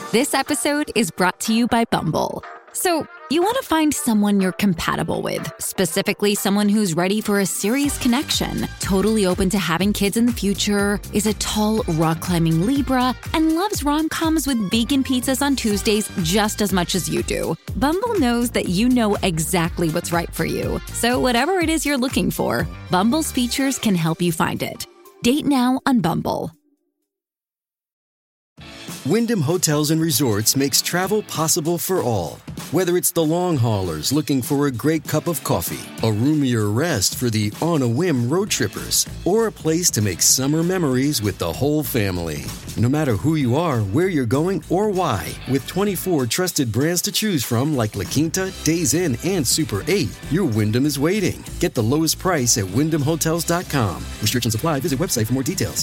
This episode is brought to you by Bumble. So, you want to find someone you're compatible with, specifically someone who's ready for a serious connection, totally open to having kids in the future, is a tall, rock-climbing Libra, and loves rom-coms with vegan pizzas on Tuesdays just as much as you do. Bumble knows that you know exactly what's right for you. So whatever it is you're looking for, Bumble's features can help you find it. Date now on Bumble. Wyndham Hotels and Resorts makes travel possible for all. Whether it's the long haulers looking for a great cup of coffee, a roomier rest for the on-a-whim road trippers, or a place to make summer memories with the whole family. No matter who you are, where you're going, or why, with 24 trusted brands to choose from like La Quinta, Days Inn, and Super 8, your Wyndham is waiting. Get the lowest price at wyndhamhotels.com. Restrictions apply. Visit website for more details.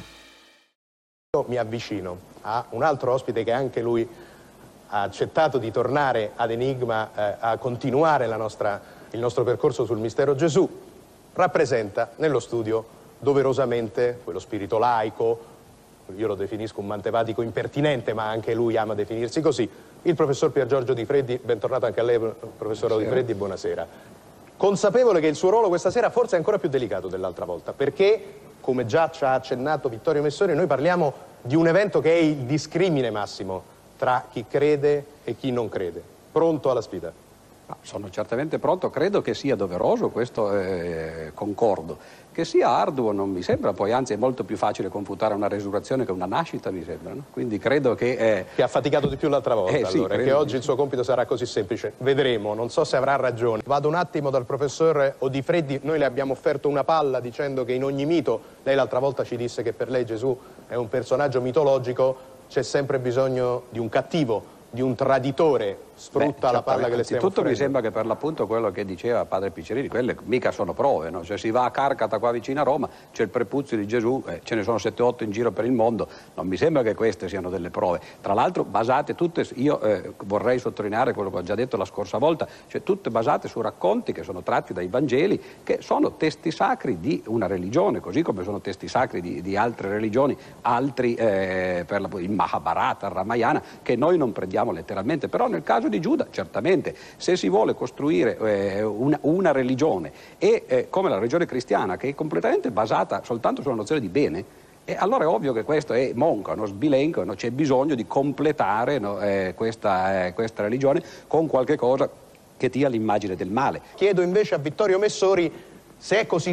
Mi avvicino a un altro ospite che anche lui ha accettato di tornare ad Enigma a continuare il nostro percorso sul mistero Gesù. Rappresenta nello studio doverosamente quello spirito laico, io lo definisco un mantevatico impertinente, ma anche lui ama definirsi così, il professor Pier Giorgio Di Freddi. Bentornato anche a lei, professor Di Freddi, buonasera. Consapevole che il suo ruolo questa sera forse è ancora più delicato dell'altra volta, perché, come già ci ha accennato Vittorio Messori, noi parliamo di un evento che è il discrimine massimo tra chi crede e chi non crede. Pronto alla sfida? Sono certamente pronto, credo che sia doveroso, questo concordo. Che sia arduo non mi sembra, poi anzi è molto più facile confutare una resurrezione che una nascita, mi sembra, no? Quindi credo che... Che ha faticato di più l'altra volta, allora, sì, che oggi il suo compito sarà così semplice. Vedremo, non so se avrà ragione. Vado un attimo dal professor Odifreddi, noi le abbiamo offerto una palla dicendo che in ogni mito, lei l'altra volta ci disse che per lei Gesù è un personaggio mitologico, c'è sempre bisogno di un cattivo, di un traditore. Sfrutta la palla che le stiamo offrendo. Mi sembra che per l'appunto quello che diceva padre Piccirilli, quelle mica sono prove, no? Cioè si va a Carcata qua vicino a Roma, c'è il prepuzio di Gesù, ce ne sono 7-8 in giro per il mondo, non mi sembra che queste siano delle prove, tra l'altro basate tutte, io vorrei sottolineare quello che ho già detto la scorsa volta, cioè tutte basate su racconti che sono tratti dai Vangeli, che sono testi sacri di una religione, così come sono testi sacri di altre religioni, altri per il Mahabharata, il Ramayana, che noi non prendiamo letteralmente, però nel caso di Giuda, certamente, se si vuole costruire una religione come la religione cristiana, che è completamente basata soltanto sulla nozione di bene, allora è ovvio che questo è monco, sbilenco, c'è bisogno di completare questa religione con qualche cosa che dia l'immagine del male. Chiedo invece a Vittorio Messori se è così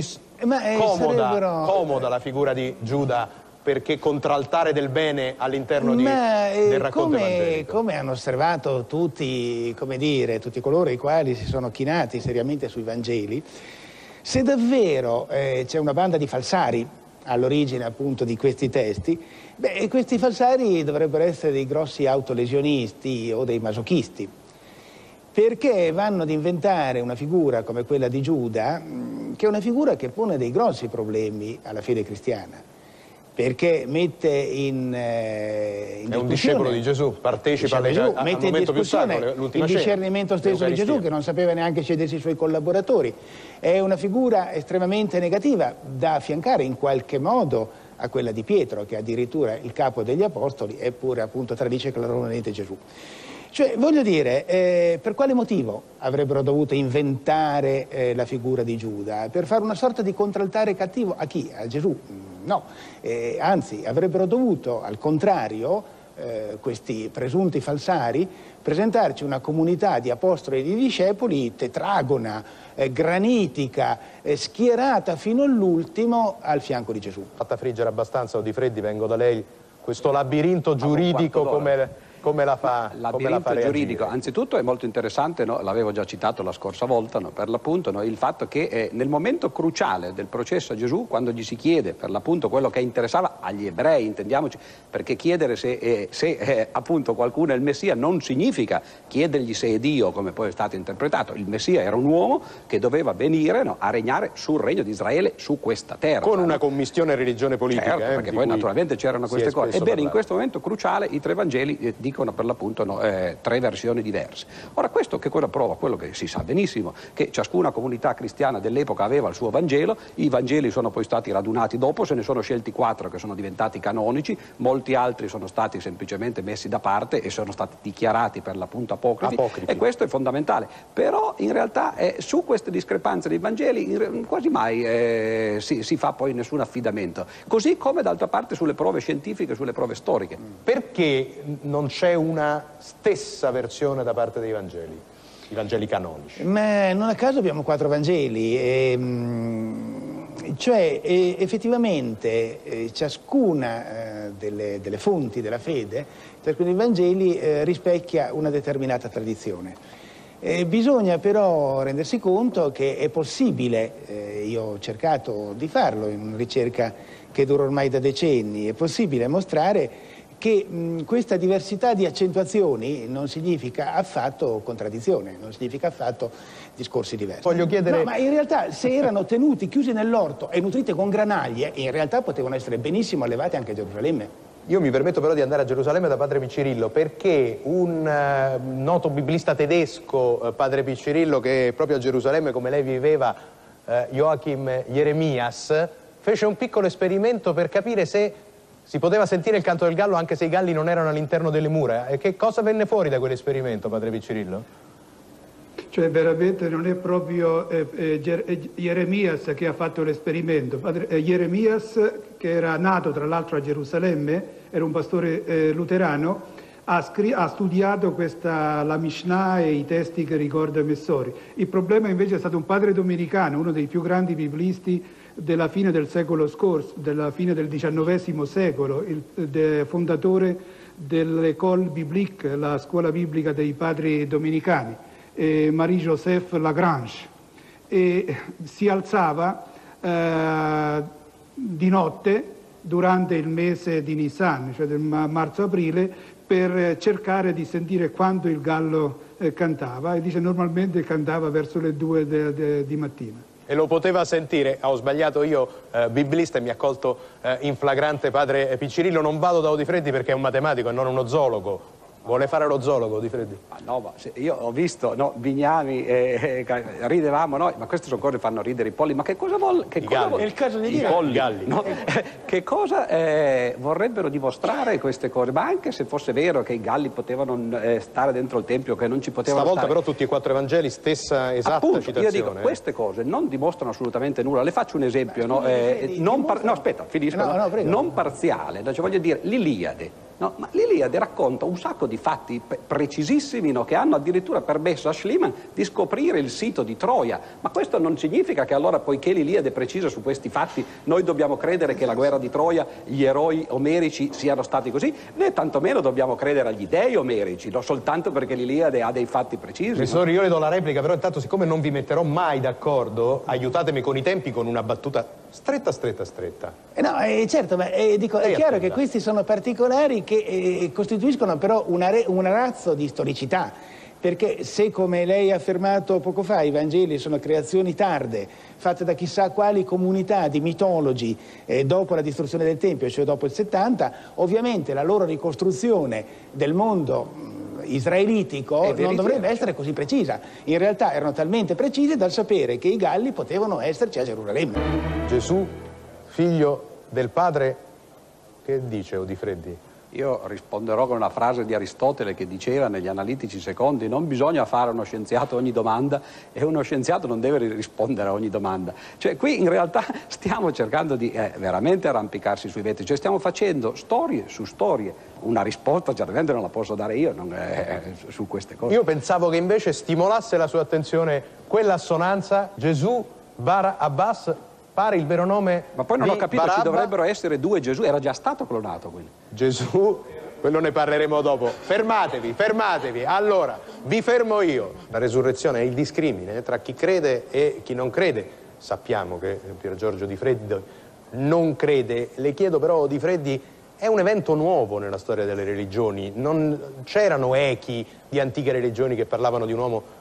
comoda la figura di Giuda, perché contraltare del bene all'interno del racconto evangelico. Come hanno osservato tutti coloro i quali si sono chinati seriamente sui Vangeli, se davvero c'è una banda di falsari all'origine appunto di questi testi, questi falsari dovrebbero essere dei grossi autolesionisti o dei masochisti, perché vanno ad inventare una figura come quella di Giuda, che è una figura che pone dei grossi problemi alla fede cristiana. Perché mette è un discepolo di Gesù, partecipa al momento più sacro, l'ultima il discernimento stesso di Gesù, che non sapeva neanche scegliersi i suoi collaboratori. È una figura estremamente negativa, da affiancare in qualche modo a quella di Pietro, che è addirittura il capo degli apostoli, eppure appunto tradisce claramente Gesù. Cioè, voglio dire, per quale motivo avrebbero dovuto inventare la figura di Giuda? Per fare una sorta di contraltare cattivo a chi? A Gesù? No, anzi avrebbero dovuto, al contrario, questi presunti falsari, presentarci una comunità di apostoli e di discepoli tetragona, granitica, schierata fino all'ultimo al fianco di Gesù. Fatta friggere abbastanza, Di Freddi, vengo da lei. Questo labirinto giuridico come la fa giuridico, anzitutto è molto interessante, no? L'avevo già citato la scorsa volta, no? Per l'appunto, no? Il fatto che nel momento cruciale del processo a Gesù, quando gli si chiede per l'appunto quello che interessava agli ebrei, intendiamoci, perché chiedere se appunto qualcuno è il Messia non significa chiedergli se è Dio, come poi è stato interpretato. Il Messia era un uomo che doveva venire, no? A regnare sul regno di Israele su questa terra. Con una commistione religione politica. Certo, perché poi naturalmente c'erano queste cose. Ebbene, in questo momento cruciale i tre Vangeli dicono dicono per l'appunto tre versioni diverse. Ora questo che cosa prova? Quello che si sa benissimo, che ciascuna comunità cristiana dell'epoca aveva il suo Vangelo, i Vangeli sono poi stati radunati dopo, se ne sono scelti 4 che sono diventati canonici, molti altri sono stati semplicemente messi da parte e sono stati dichiarati per l'appunto apocrifi. E questo è fondamentale. Però in realtà su queste discrepanze dei Vangeli quasi mai si fa poi nessun affidamento, così come d'altra parte sulle prove scientifiche, sulle prove storiche. Perché non c'è una stessa versione da parte dei Vangeli, i Vangeli canonici? Ma non a caso abbiamo 4 Vangeli, cioè effettivamente ciascuna delle fonti della fede, ciascuno dei Vangeli rispecchia una determinata tradizione. Bisogna però rendersi conto che è possibile, io ho cercato di farlo in una ricerca che dura ormai da decenni, è possibile mostrare che questa diversità di accentuazioni non significa affatto contraddizione, non significa affatto discorsi diversi. Voglio chiedere... No, ma in realtà se erano tenuti chiusi nell'orto e nutriti con granaglie, in realtà potevano essere benissimo allevati anche a Gerusalemme. Io mi permetto però di andare a Gerusalemme da padre Piccirillo perché un noto biblista tedesco, padre Piccirillo, che proprio a Gerusalemme come lei viveva, Joachim Jeremias, fece un piccolo esperimento per capire se si poteva sentire il canto del gallo anche se i galli non erano all'interno delle mura. E che cosa venne fuori da quell'esperimento, padre Piccirillo? Cioè veramente non è proprio Jeremias che ha fatto l'esperimento. Jeremias, che era nato tra l'altro a Gerusalemme, era un pastore luterano, ha studiato la Mishnah e i testi che ricorda Messori. Il problema invece è stato un padre domenicano, uno dei più grandi biblisti della fine del secolo scorso, della fine del XIX secolo, il fondatore dell'École biblique, la scuola biblica dei padri domenicani, Marie-Joseph Lagrange, e si alzava di notte durante il mese di Nisan, cioè del marzo-aprile, per cercare di sentire quando il gallo cantava, e dice normalmente cantava verso le 2 di mattina. E lo poteva sentire, ho sbagliato io, biblista, e mi ha colto in flagrante padre Piccirillo, non vado da Odifreddi perché è un matematico e non uno zoologo. Vuole fare lo zoologo, Odifreddi? Ah, no, ma io ho visto Vignami, ridevamo noi, ma queste sono cose che fanno ridere i polli, ma che cosa vuole? È il caso di dire. I polli. Galli. No? Che cosa vorrebbero dimostrare queste cose? Ma anche se fosse vero che i galli potevano stare dentro il tempio, che non ci potevano Stavolta stare. però tutti e 4 Evangeli, stessa esatta Appunto, citazione. Io dico, queste cose non dimostrano assolutamente nulla. Le faccio un esempio, no? Aspetta, finisco. Non parziale, cioè voglio dire, l'Iliade. No, ma l'Iliade racconta un sacco di fatti precisissimi, no, che hanno addirittura permesso a Schliemann di scoprire il sito di Troia. Ma questo non significa che allora, poiché l'Iliade è precisa su questi fatti, noi dobbiamo credere che la guerra di Troia, gli eroi omerici siano stati così, né tantomeno dobbiamo credere agli dei omerici, no, soltanto perché l'Iliade ha dei fatti precisi. Professore, io le do la replica, però intanto, siccome non vi metterò mai d'accordo, aiutatemi con i tempi con una battuta stretta. Certo, ma dico, è chiaro che questi sono particolari che costituiscono però una razza di storicità, perché se, come lei ha affermato poco fa, i Vangeli sono creazioni tarde, fatte da chissà quali comunità di mitologi dopo la distruzione del Tempio, cioè dopo il 70, ovviamente la loro ricostruzione del mondo israelitico non dovrebbe essere così precisa. In realtà erano talmente precise dal sapere che i Galli potevano esserci a Gerusalemme. Gesù, figlio del Padre, che dice Odifreddi? Io risponderò con una frase di Aristotele che diceva negli Analitici Secondi: non bisogna fare a uno scienziato ogni domanda e uno scienziato non deve rispondere a ogni domanda. Cioè qui in realtà stiamo cercando di veramente arrampicarsi sui vetri, cioè stiamo facendo storie su storie. Una risposta certamente non la posso dare io su queste cose. Io pensavo che invece stimolasse la sua attenzione quella assonanza Gesù Bar Abbas, pare il vero nome. Ma poi non ho capito, Barabba. Ci dovrebbero essere 2 Gesù, era già stato clonato quindi. Gesù, quello ne parleremo dopo. Fermatevi. Allora, vi fermo io. La resurrezione è il discrimine tra chi crede e chi non crede. Sappiamo che Pier Giorgio Odifreddi non crede. Le chiedo però, Odifreddi, è un evento nuovo nella storia delle religioni. Non c'erano echi di antiche religioni che parlavano di un uomo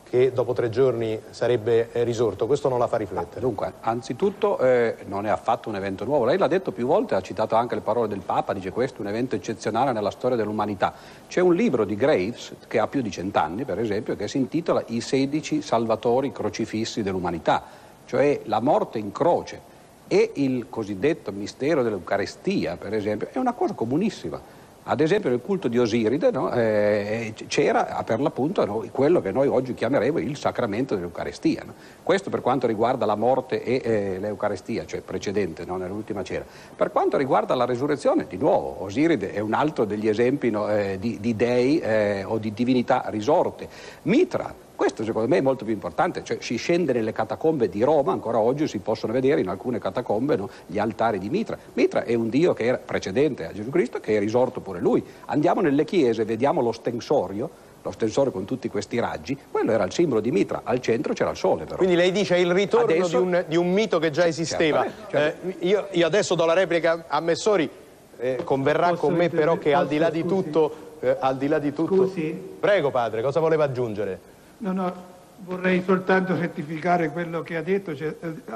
che dopo 3 giorni sarebbe risorto. Questo non la fa riflettere. Dunque, anzitutto non è affatto un evento nuovo. Lei l'ha detto più volte, ha citato anche le parole del Papa, dice questo è un evento eccezionale nella storia dell'umanità. C'è un libro di Graves, che ha più di 100 anni, per esempio, che si intitola I 16 salvatori crocifissi dell'umanità, cioè la morte in croce e il cosiddetto mistero dell'Eucarestia, per esempio, è una cosa comunissima. Ad esempio nel culto di Osiride, no, c'era per l'appunto quello che noi oggi chiameremo il sacramento dell'Eucarestia. No? Questo per quanto riguarda la morte e l'Eucarestia, cioè precedente, no, nell'ultima cena. Per quanto riguarda la resurrezione, di nuovo, Osiride è un altro degli esempi di dei o di divinità risorte. Mitra, questo secondo me è molto più importante, cioè si scende nelle catacombe di Roma, ancora oggi si possono vedere in alcune catacombe, no, gli altari di Mitra. Mitra è un dio che era precedente a Gesù Cristo, che è risorto pure lui. Andiamo nelle chiese, vediamo l'ostensorio con tutti questi raggi, quello era il simbolo di Mitra, al centro c'era il sole però. Quindi lei dice è il ritorno adesso, di un mito che già esisteva. Certamente. Io adesso do la replica a Messori, converrà con me però che al di là di tutto... Scusi. Prego padre, cosa voleva aggiungere? No, vorrei soltanto rettificare quello che ha detto, cioè,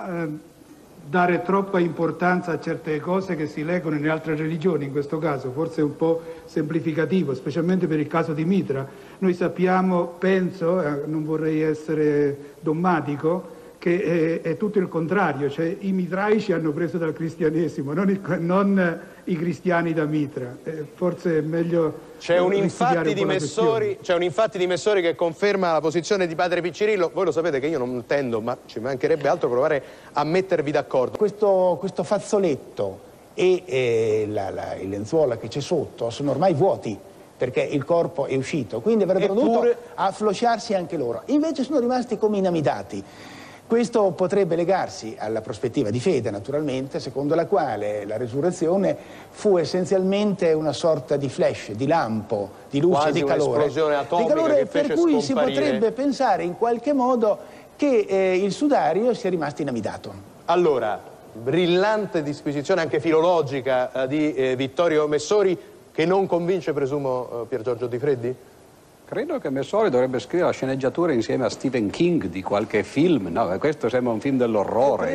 dare troppa importanza a certe cose che si leggono in altre religioni, in questo caso forse è un po' semplificativo, specialmente per il caso di Mitra. Noi sappiamo, penso, non vorrei essere dommatico, che è tutto il contrario, cioè i mitraici hanno preso dal cristianesimo, non i cristiani da Mitra. Forse è meglio... C'è un infatti di Messori che conferma la posizione di padre Piccirillo. Voi lo sapete che io non tendo, ma ci mancherebbe altro provare a mettervi d'accordo. Questo fazzoletto e il lenzuola che c'è sotto sono ormai vuoti, perché il corpo è uscito, quindi avrebbero dovuto afflosciarsi anche loro. Invece sono rimasti come inamidati. Questo potrebbe legarsi alla prospettiva di fede, naturalmente, secondo la quale la resurrezione fu essenzialmente una sorta di flash, di lampo, di luce, quasi di calore. Un'esplosione atomica che fece per cui scomparire. si potrebbe pensare in qualche modo che il sudario sia rimasto inamidato. Allora, brillante disquisizione anche filologica di Vittorio Messori, che non convince, presumo, Pier Giorgio Di Freddi? Credo che Messori dovrebbe scrivere la sceneggiatura insieme a Stephen King di qualche film, no? Questo sembra un film dell'orrore.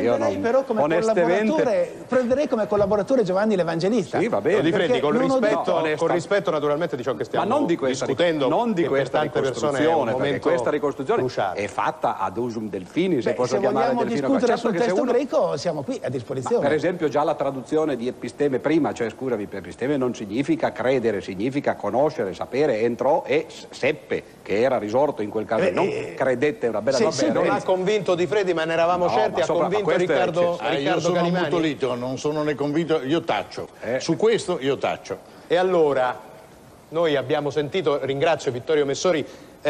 Prenderei come collaboratore Giovanni l'Evangelista. Sì, va bene. Di Freddi, con rispetto naturalmente di ciò che stiamo discutendo, non di questa ricostruzione, perché questa ricostruzione cruciale. è fatta ad usum delfini, se posso se chiamare vogliamo delfino. discutere sul testo greco siamo qui a disposizione. Per esempio già la traduzione di episteme prima, cioè scusami, episteme non significa credere, significa conoscere, sapere, entrò e seppe che era risorto in quel caso, non credette, è una bella non ha convinto Di Freddi, ma ne eravamo certi, ha convinto Riccardo io sono Calimani. ammutolito, non sono né convinto, io taccio. Su questo io taccio. E allora, noi abbiamo sentito, ringrazio Vittorio Messori,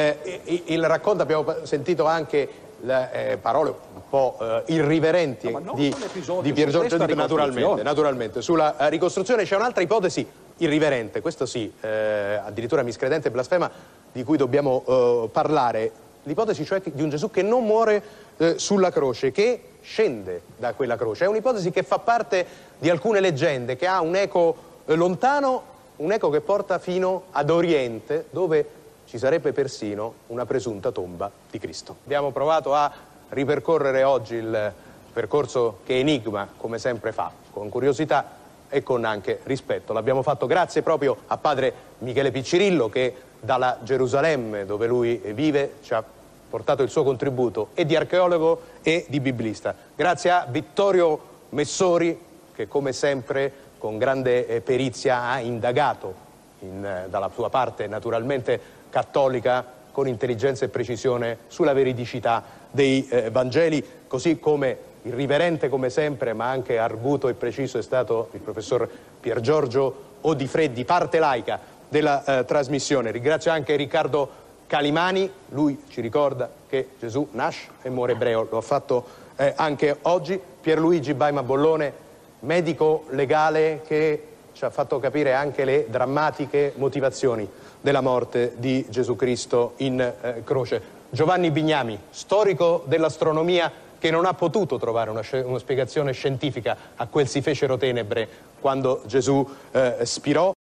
il racconto, abbiamo sentito anche le parole un po' irriverenti di Pier Giorgio Di Freddi, naturalmente. Sulla ricostruzione c'è un'altra ipotesi irriverente, questo sì, addirittura miscredente e blasfema, di cui dobbiamo parlare, l'ipotesi cioè di un Gesù che non muore sulla croce, che scende da quella croce. È un'ipotesi che fa parte di alcune leggende, che ha un eco lontano, un eco che porta fino ad Oriente, dove ci sarebbe persino una presunta tomba di Cristo. Abbiamo provato a ripercorrere oggi il percorso che Enigma, come sempre, fa, con curiosità e con anche rispetto. L'abbiamo fatto grazie proprio a padre Michele Piccirillo, che dalla Gerusalemme, dove lui vive, ci ha portato il suo contributo e di archeologo e di biblista. Grazie a Vittorio Messori, che come sempre con grande perizia ha indagato, dalla sua parte naturalmente cattolica, con intelligenza e precisione sulla veridicità dei Vangeli, così come irriverente come sempre, ma anche arguto e preciso è stato il professor Pier Giorgio Di Freddi, parte laica della trasmissione. Ringrazio anche Riccardo Calimani, lui ci ricorda che Gesù nasce e muore ebreo, lo ha fatto anche oggi. Pierluigi Baima Bollone, medico legale, che ci ha fatto capire anche le drammatiche motivazioni della morte di Gesù Cristo in croce. Giovanni Bignami, storico dell'astronomia, che non ha potuto trovare una spiegazione scientifica a quel si fecero tenebre quando Gesù spirò.